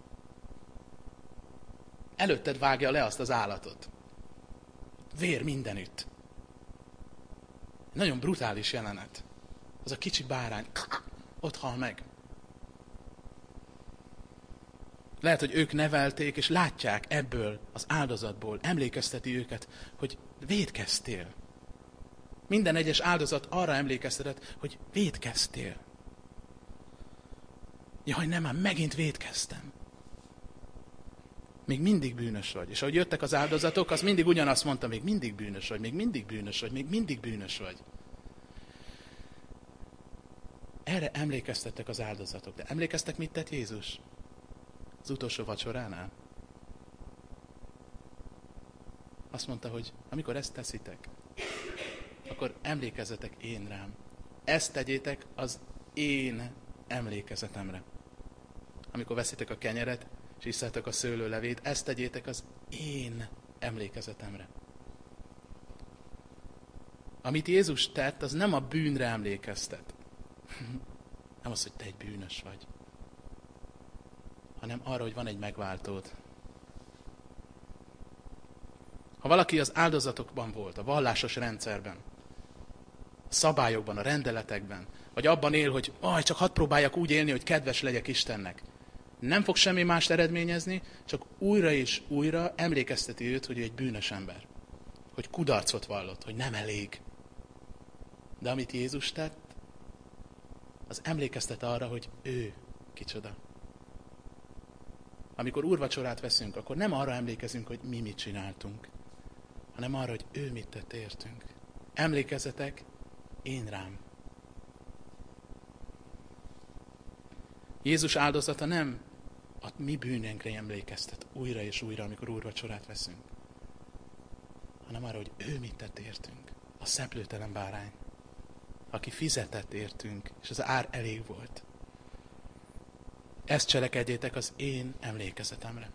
Előtted vágja le azt az állatot. Vér mindenütt. Nagyon brutális jelenet. Az a kicsi bárány ott hal meg. Lehet, hogy ők nevelték, és látják ebből az áldozatból, emlékezteti őket, hogy vétkeztél. Minden egyes áldozat arra emlékeztetett, hogy vétkeztél. Jaj, nem, már megint vétkeztem. Még mindig bűnös vagy. És ahogy jöttek az áldozatok, az mindig ugyanazt mondta, még mindig bűnös vagy, még mindig bűnös vagy, még mindig bűnös vagy. Erre emlékeztettek az áldozatok. De emlékeztek, mit tett Jézus? Az utolsó vacsoránál? Azt mondta, hogy amikor ezt teszitek, akkor emlékezzetek én rám. Ezt tegyétek az én emlékezetemre. Amikor veszitek a kenyeret, és isszátok a szőlőlevét, ezt tegyétek az én emlékezetemre. Amit Jézus tett, az nem a bűnre emlékeztet. Nem az, hogy te egy bűnös vagy, hanem arra, hogy van egy megváltód. Ha valaki az áldozatokban volt, a vallásos rendszerben, a szabályokban, a rendeletekben, vagy abban él, hogy aj, csak hadd próbáljak úgy élni, hogy kedves legyek Istennek, nem fog semmi mást eredményezni, csak újra és újra emlékezteti őt, hogy ő egy bűnös ember. Hogy kudarcot vallott, hogy nem elég. De amit Jézus tett, az emlékeztet arra, hogy ő kicsoda. Amikor úrvacsorát veszünk, akkor nem arra emlékezünk, hogy mi mit csináltunk, hanem arra, hogy ő mit tett értünk. Emlékezzetek, én rám. Jézus áldozata nem a mi bűnünkre emlékeztet újra és újra, amikor úrvacsorát veszünk, hanem arra, hogy ő mit tett értünk. A szeplőtelen bárány, aki fizetett értünk, és az ár elég volt. Ezt cselekedjétek az én emlékezetemre.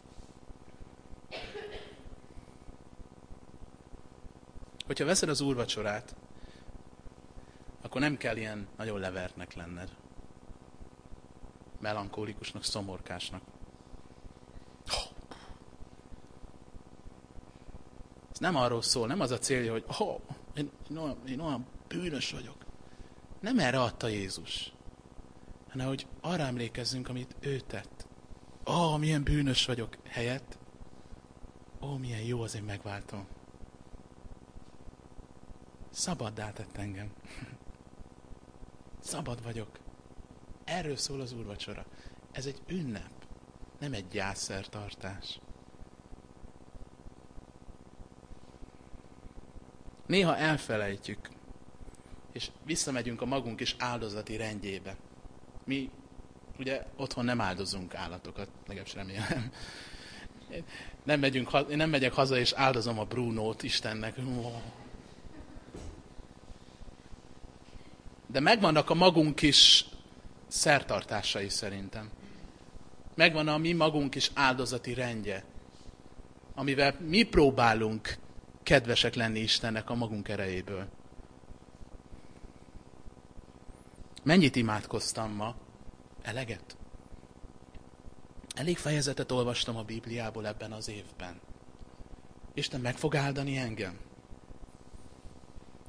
Hogyha veszed az úrvacsorát, akkor nem kell ilyen nagyon levertnek lenned. Melankólikusnak, szomorkásnak. Ez nem arról szól, nem az a célja, hogy oh, én, én, olyan, én olyan bűnös vagyok. Nem erre adta Jézus, hanem hogy arra emlékezzünk, amit ő tett. Ó, oh, milyen bűnös vagyok helyett. Ó, oh, milyen jó az én megváltom. Szabaddá tett engem. Szabad vagyok. Erről szól az úrvacsora. Ez egy ünnep, nem egy gyászszertartás. Néha elfelejtjük, és visszamegyünk a magunk is áldozati rendjébe. Mi ugye otthon nem áldozunk állatokat, legalábbis remélem. Nem, megyünk, én nem megyek haza, és áldozom a Brunót Istennek. De megvannak a magunk is szertartásai szerintem. Megvan a mi magunk is áldozati rendje, amivel mi próbálunk kedvesek lenni Istennek a magunk erejéből. Mennyit imádkoztam ma? Eleget? Elég fejezetet olvastam a Bibliából ebben az évben. Isten meg fog áldani engem?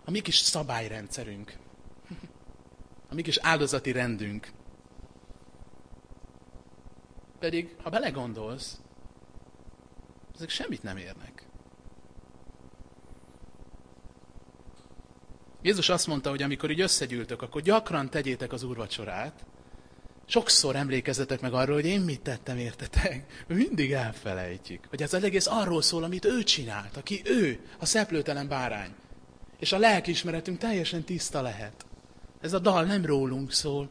a mi kis szabályrendszerünk, a mi kis áldozati rendünk. Pedig, ha belegondolsz, ezek semmit nem érnek. Jézus azt mondta, hogy amikor így összegyűltök, akkor gyakran tegyétek az úrvacsorát. Sokszor emlékezzetek meg arról, hogy én mit tettem, értetek? Mindig elfelejtjük, hogy ez az egész arról szól, amit ő csinált, aki ő, a szeplőtelen bárány. És a lelkiismeretünk teljesen tiszta lehet. Ez a dal nem rólunk szól.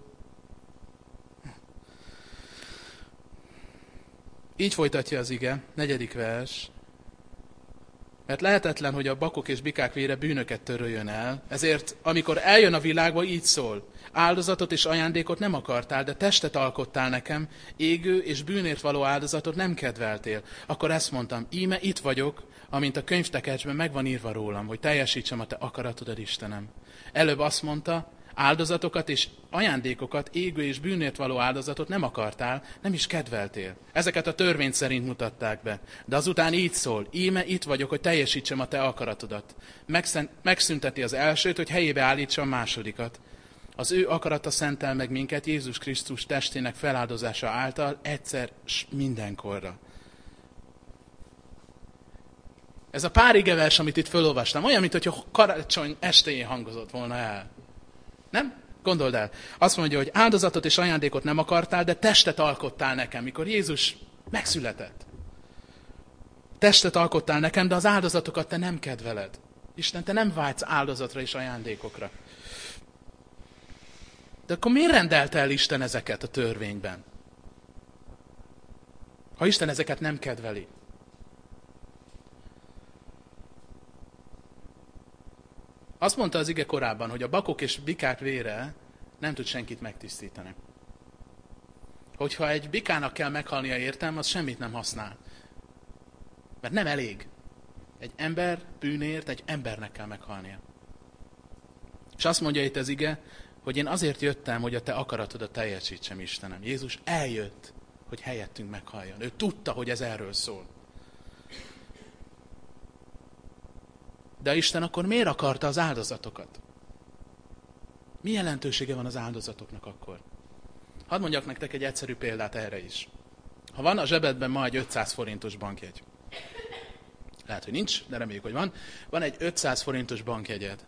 Így folytatja az ige, negyedik vers. Mert lehetetlen, hogy a bakok és bikák vére bűnöket töröljön el, ezért, amikor eljön a világba, így szól. Áldozatot és ajándékot nem akartál, de testet alkottál nekem, égő és bűnért való áldozatot nem kedveltél. Akkor ezt mondtam, íme itt vagyok, amint a könyvtekercsben meg van írva rólam, hogy teljesítsem a te akaratodad, Istenem. Előbb azt mondta, áldozatokat és ajándékokat, égő és bűnért való áldozatot nem akartál, nem is kedveltél. Ezeket a törvény szerint mutatták be. De azután így szól, íme itt vagyok, hogy teljesítsem a te akaratodat. Megszent, megszünteti az elsőt, hogy helyébe állítsa a másodikat. Az ő akarata szentel meg minket Jézus Krisztus testének feláldozása által egyszer s mindenkorra. Ez a pár igevers, amit itt felolvastam, olyan, mintha karácsony estéjén hangozott volna el. Nem? Gondold el. Azt mondja, hogy áldozatot és ajándékot nem akartál, de testet alkottál nekem, mikor Jézus megszületett. Testet alkottál nekem, de az áldozatokat te nem kedveled. Isten, te nem vágysz áldozatra és ajándékokra. De akkor miért rendelte el Isten ezeket a törvényben? Ha Isten ezeket nem kedveli. Azt mondta az ige korábban, hogy a bakok és bikák vére nem tud senkit megtisztítani. Hogyha egy bikának kell meghalnia, értem, az semmit nem használ. Mert nem elég. Egy ember bűnért egy embernek kell meghalnia. És azt mondja itt az ige, hogy én azért jöttem, hogy a te akaratodat teljesítsem, Istenem. Jézus eljött, hogy helyettünk meghaljon. Ő tudta, hogy ez erről szól. De Isten akkor miért akarta az áldozatokat? Mi jelentősége van az áldozatoknak akkor? Hadd mondjak nektek egy egyszerű példát erre is. Ha van a zsebedben ma egy ötszáz forintos bankjegy. Lehet, hogy nincs, de reméljük, hogy van. Van egy ötszáz forintos bankjegyed.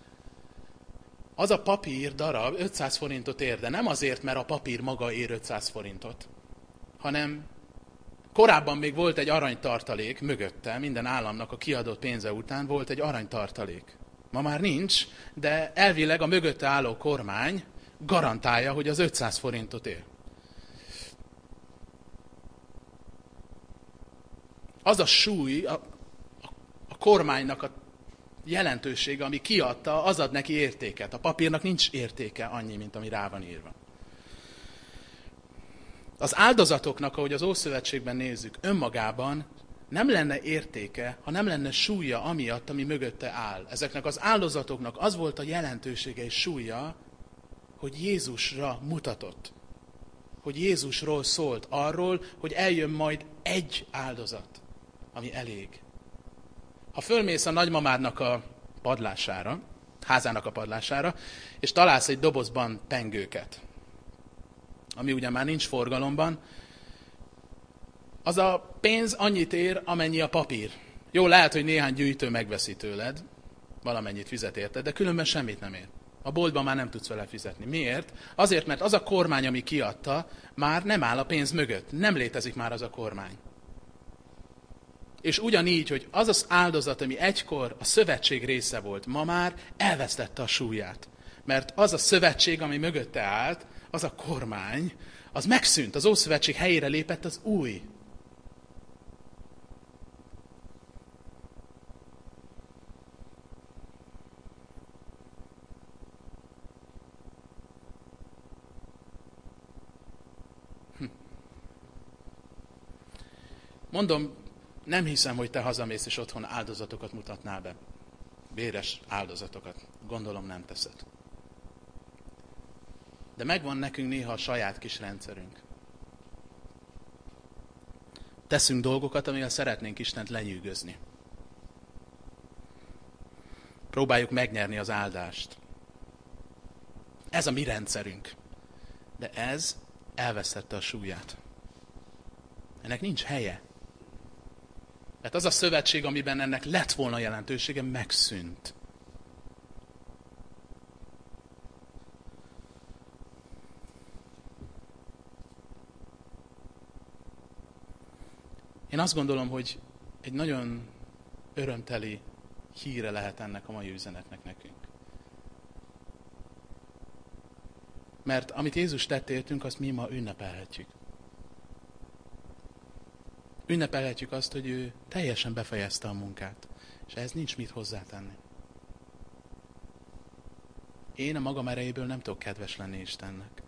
Az a papír darab ötszáz forintot ér, de nem azért, mert a papír maga ér ötszáz forintot, hanem korábban még volt egy aranytartalék mögötte, minden államnak a kiadott pénze után volt egy aranytartalék. Ma már nincs, de elvileg a mögötte álló kormány garantálja, hogy az ötszáz forintot ér. Az a súly, a, a kormánynak a jelentősége, ami kiadta, az ad neki értéket. A papírnak nincs értéke annyi, mint ami rá van írva. Az áldozatoknak, ahogy az Ószövetségben nézzük, önmagában nem lenne értéke, ha nem lenne súlya amiatt, ami mögötte áll. Ezeknek az áldozatoknak az volt a jelentősége és súlya, hogy Jézusra mutatott. Hogy Jézusról szólt, arról, hogy eljön majd egy áldozat, ami elég. Ha fölmész a nagymamádnak a padlására, házának a padlására, és találsz egy dobozban pengőket, ami ugye már nincs forgalomban, az a pénz annyit ér, amennyi a papír. Jó, lehet, hogy néhány gyűjtő megveszi tőled, valamennyit fizet érted, de különben semmit nem ér. A boltban már nem tudsz vele fizetni. Miért? Azért, mert az a kormány, ami kiadta, már nem áll a pénz mögött. Nem létezik már az a kormány. És ugyanígy, hogy az az áldozat, ami egykor a szövetség része volt, ma már elvesztette a súlyát. Mert az a szövetség, ami mögötte állt, az a kormány, az megszűnt, az Ószövetség helyére lépett az új. Hm. Mondom, nem hiszem, hogy te hazamész és otthon áldozatokat mutatnál be. Véres áldozatokat. Gondolom nem teszed. De megvan nekünk néha a saját kis rendszerünk. Teszünk dolgokat, amivel szeretnénk Istent lenyűgözni. Próbáljuk megnyerni az áldást. Ez a mi rendszerünk. De ez elvesztette a súlyát. Ennek nincs helye. Tehát az a szövetség, amiben ennek lett volna jelentősége, megszűnt. Én azt gondolom, hogy egy nagyon örömteli híre lehet ennek a mai üzenetnek nekünk. Mert amit Jézus tett értünk, azt mi ma ünnepelhetjük. Ünnepelhetjük azt, hogy ő teljesen befejezte a munkát, és ehhez nincs mit hozzátenni. Én a magam erejéből nem tudok kedves lenni Istennek.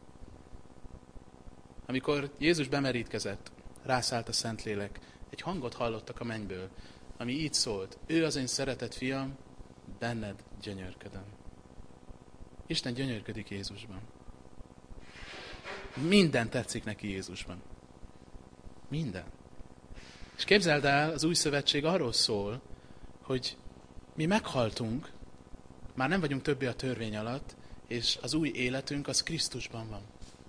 Amikor Jézus bemerítkezett, rászállt a Szentlélek, egy hangot hallottak a mennyből, ami így szólt: ő az én szeretett fiam, benned gyönyörködöm. Isten gyönyörködik Jézusban. Minden tetszik neki Jézusban. Minden. És képzeld el, az új szövetség arról szól, hogy mi meghaltunk, már nem vagyunk többé a törvény alatt, és az új életünk az Krisztusban van.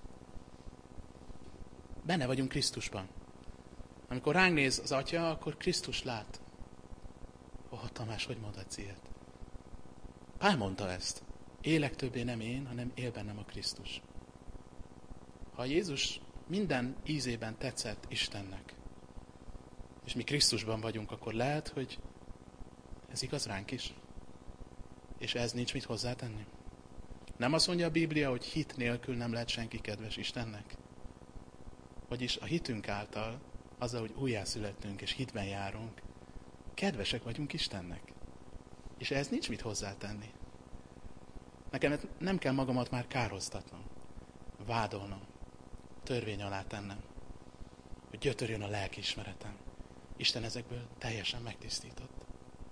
Benne vagyunk Krisztusban. Amikor ránk néz az Atya, akkor Krisztus lát. Ó, Tamás, hogy mondhatsz ilyet? Pál mondta ezt. Élek többé nem én, hanem él bennem a Krisztus. Ha Jézus minden ízében tetszett Istennek, és mi Krisztusban vagyunk, akkor lehet, hogy ez igaz ránk is. És ez nincs mit hozzátenni. Nem azt mondja a Biblia, hogy hit nélkül nem lehet senki kedves Istennek? Vagyis a hitünk által, azzal, hogy újjászülettünk és hitben járunk, kedvesek vagyunk Istennek. És ehhez nincs mit hozzátenni. Nekem nem kell magamat már károztatnom, vádolnom, törvény alá tennem, hogy gyötörjön a lelkiismeretem. Isten ezekből teljesen megtisztított.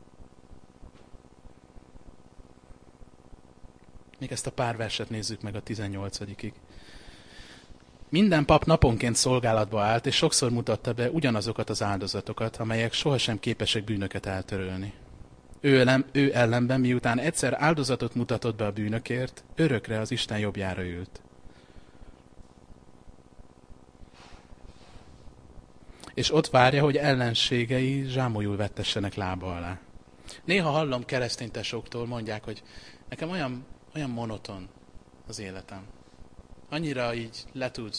Még ezt a pár verset nézzük meg a tizennyolcadikig. Minden pap naponként szolgálatba állt, és sokszor mutatta be ugyanazokat az áldozatokat, amelyek sohasem képesek bűnöket eltörölni. Ő, ellen, ő ellenben, miután egyszer áldozatot mutatott be a bűnökért, örökre az Isten jobbjára ült. És ott várja, hogy ellenségei zsámolyul vettessenek lába alá. Néha hallom keresztény tesóktól, mondják, hogy nekem olyan, olyan monoton az életem. Annyira így le tud,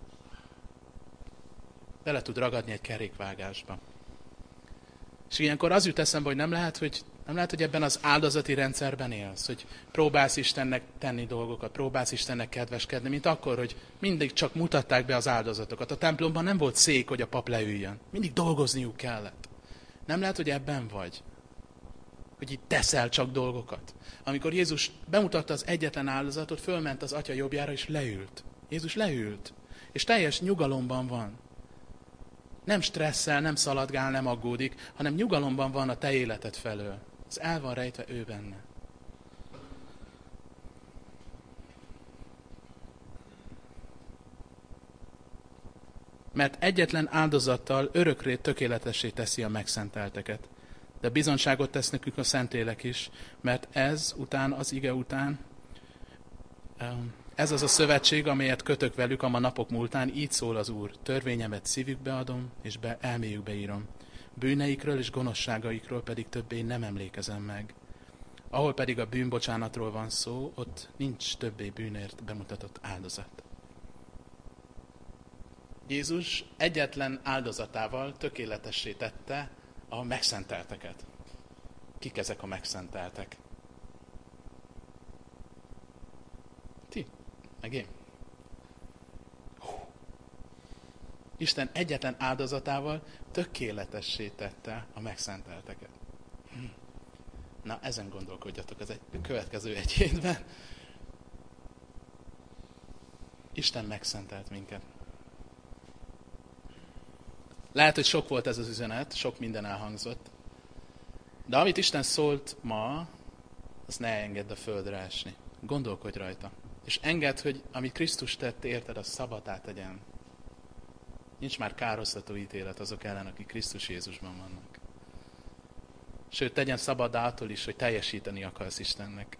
bele tud ragadni egy kerékvágásba. És ilyenkor az jut eszembe, hogy nem lehet, hogy, nem lehet, hogy ebben az áldozati rendszerben élsz, hogy próbálsz Istennek tenni dolgokat, próbálsz Istennek kedveskedni, mint akkor, hogy mindig csak mutatták be az áldozatokat. A templomban nem volt szék, hogy a pap leüljön. Mindig dolgozniuk kellett. Nem lehet, hogy ebben vagy, hogy itt teszel csak dolgokat. Amikor Jézus bemutatta az egyetlen áldozatot, fölment az Atya jobbjára, és leült. Jézus leült, és teljes nyugalomban van. Nem stresszel, nem szaladgál, nem aggódik, hanem nyugalomban van a te életed felől. Ez el van rejtve ő benne. Mert egyetlen áldozattal örökre tökéletessé teszi a megszentelteket. De bizonságot tesz nekünk a Szentlélek is, mert ez után, az ige után, ez az a szövetség, amelyet kötök velük a ma napok múltán, így szól az Úr. Törvényemet szívükbe adom, és be, elméjükbe írom. Bűneikről és gonoszságaikról pedig többé nem emlékezem meg. Ahol pedig a bűnbocsánatról van szó, ott nincs többé bűnért bemutatott áldozat. Jézus egyetlen áldozatával tökéletessé tette a megszentelteket. Kik ezek a megszenteltek? Ti, meg én. Isten egyetlen áldozatával tökéletessé tette a megszentelteket. Na, ezen gondolkodjatok az egy, következő egy hétben. Isten megszentelt minket. Lehet, hogy sok volt ez az üzenet, sok minden elhangzott. De amit Isten szólt ma, azt ne engedd a földre esni. Gondolkodj rajta. És engedd, hogy amit Krisztus tett, érted, az szabaddá tegyen. Nincs már károsztató ítélet azok ellen, akik Krisztus Jézusban vannak. Sőt, tegyen szabad attól is, hogy teljesíteni akarsz Istennek.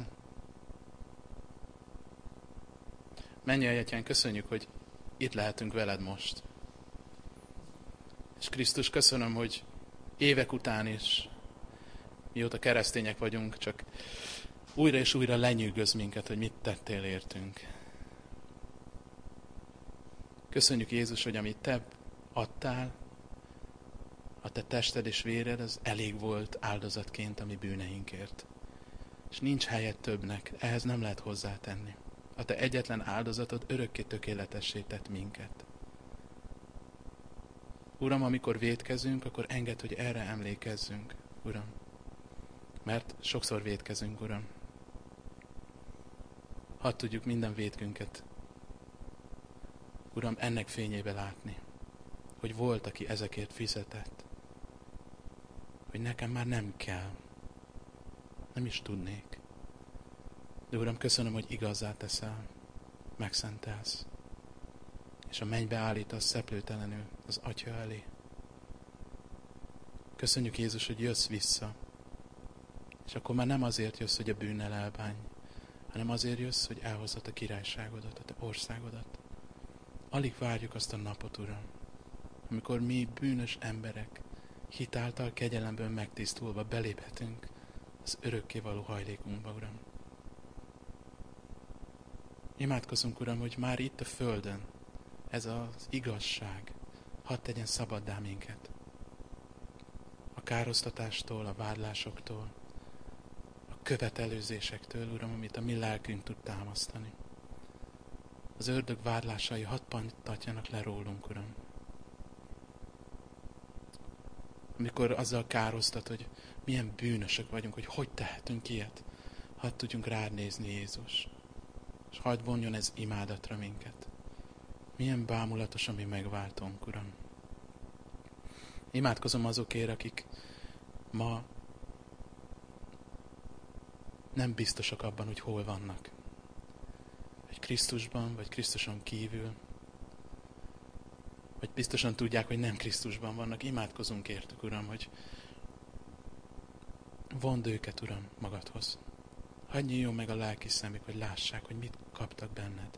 Mennyei Atyán, köszönjük, hogy itt lehetünk veled most. És Krisztus, köszönöm, hogy évek után is, mióta keresztények vagyunk, csak újra és újra lenyűgöz minket, hogy mit tettél értünk. Köszönjük, Jézus, hogy amit te adtál, a te tested és véred, az elég volt áldozatként a mi bűneinkért. És nincs helyet többnek, ehhez nem lehet hozzátenni. A te egyetlen áldozatod örökké tökéletessé tett minket. Uram, amikor vétkezünk, akkor engedd, hogy erre emlékezzünk, Uram. Mert sokszor vétkezünk, Uram. Hadd tudjuk minden vétkünket, Uram, ennek fényébe látni, hogy volt, aki ezekért fizetett. Hogy nekem már nem kell. Nem is tudnék. De Uram, köszönöm, hogy igazzá teszel, megszentelsz, és a mennybe állítasz szeplőtelenül az Atya elé. Köszönjük, Jézus, hogy jössz vissza, és akkor már nem azért jössz, hogy a bűnnel elbánj, hanem azért jössz, hogy elhozod a királyságodat, a te országodat. Alig várjuk azt a napot, Uram, amikor mi bűnös emberek, hitáltal, kegyelemből megtisztulva beléphetünk az örökkévaló hajlékunkba, Uram. Imádkozunk, Uram, hogy már itt a földön ez az igazság hadd tegyen szabaddá minket. A károsztatástól, a vádlásoktól, a követelőzésektől, Uram, amit a mi lelkünk tud támasztani. Az ördög vádlásai hadd pantatjanak le rólunk, Uram. Amikor azzal károsztat, hogy milyen bűnösök vagyunk, hogy hogy tehetünk ilyet, hadd tudjunk rád nézni, Jézus. És hadd vonjon ez imádatra minket. Milyen bámulatos a mi megváltónk, Uram. Imádkozom azokért, akik ma nem biztosak abban, hogy hol vannak. Hogy Krisztusban, vagy Krisztuson kívül. Vagy biztosan tudják, hogy nem Krisztusban vannak. Imádkozunk értük, Uram, hogy vond őket, Uram, magadhoz. Hadd nyíljon meg a lelki szemük, hogy lássák, hogy mit kaptak benned.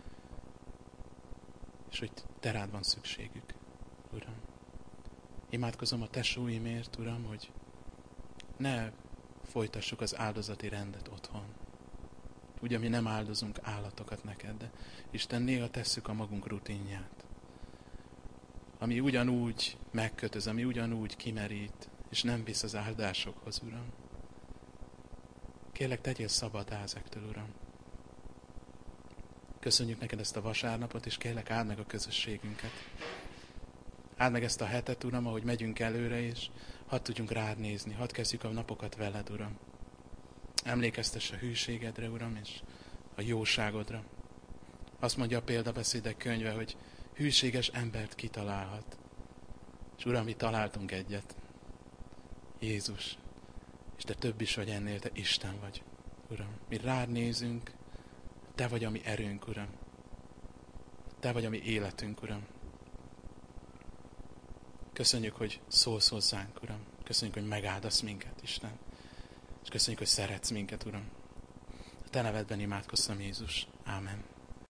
És hogy te rád van szükségük, Uram. Imádkozom a tesóimért, Uram, hogy ne folytassuk az áldozati rendet otthon. Ugye mi nem áldozunk állatokat neked, de Isten, néha tesszük a magunk rutinját. Ami ugyanúgy megkötöz, ami ugyanúgy kimerít, és nem visz az áldásokhoz, Uram. Kérlek, tegyél szabaddá ezektől, Uram. Köszönjük neked ezt a vasárnapot, és kérlek, áld meg a közösségünket. Áld meg ezt a hetet, Uram, ahogy megyünk előre, és hadd tudjunk rád nézni, hadd kezdjük a napokat veled, Uram. Emlékeztess a hűségedre, Uram, és a jóságodra. Azt mondja a példabeszédek könyve, hogy hűséges embert kitalálhat. És Uram, mi találtunk egyet. Jézus. És te több is vagy ennél, te Isten vagy, Uram. Mi rád nézünk, te vagy a mi erőnk, Uram. Te vagy a mi életünk, Uram. Köszönjük, hogy szólsz hozzánk, Uram. Köszönjük, hogy megáldasz minket, Isten. És köszönjük, hogy szeretsz minket, Uram. A te nevedben imádkoztam, Jézus. Ámen.